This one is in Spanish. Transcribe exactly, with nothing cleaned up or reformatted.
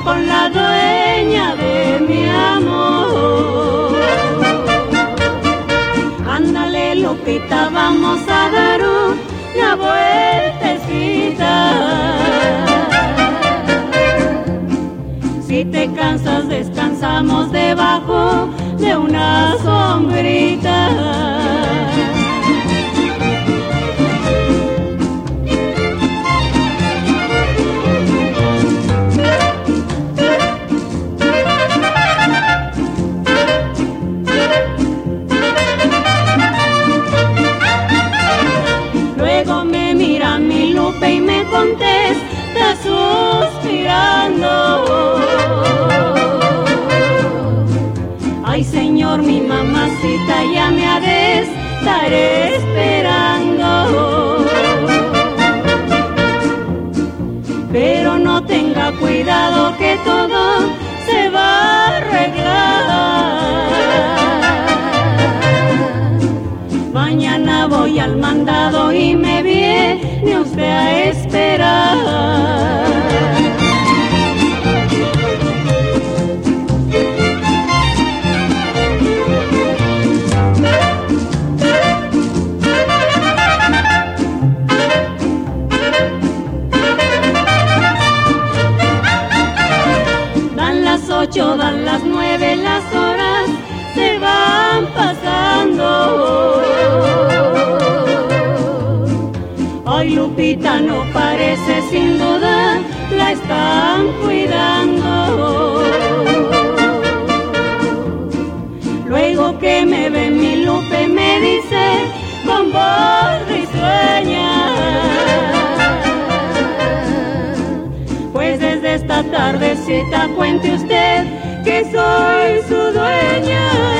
con la dueña de mi amor. Ándale, Lupita, vamos a dar una vueltecita. Si te cansas, descansamos debajo de una sombrita. Luego me mira mi Lupe y me contesta suspirando. Ay, señor, mi mamacita ya me ha de estar esperando. Pero no tenga cuidado que todo se va a arreglar. Mañana voy al mandado y me viene usted a esperar. Ocho, dan las nueve, las horas se van pasando. Ay, Lupita no parece, sin duda la están cuidando. Luego que me ve mi Lupe me dice con voz risueña: pues desde esta tardecita cuente usted que soy su dueña.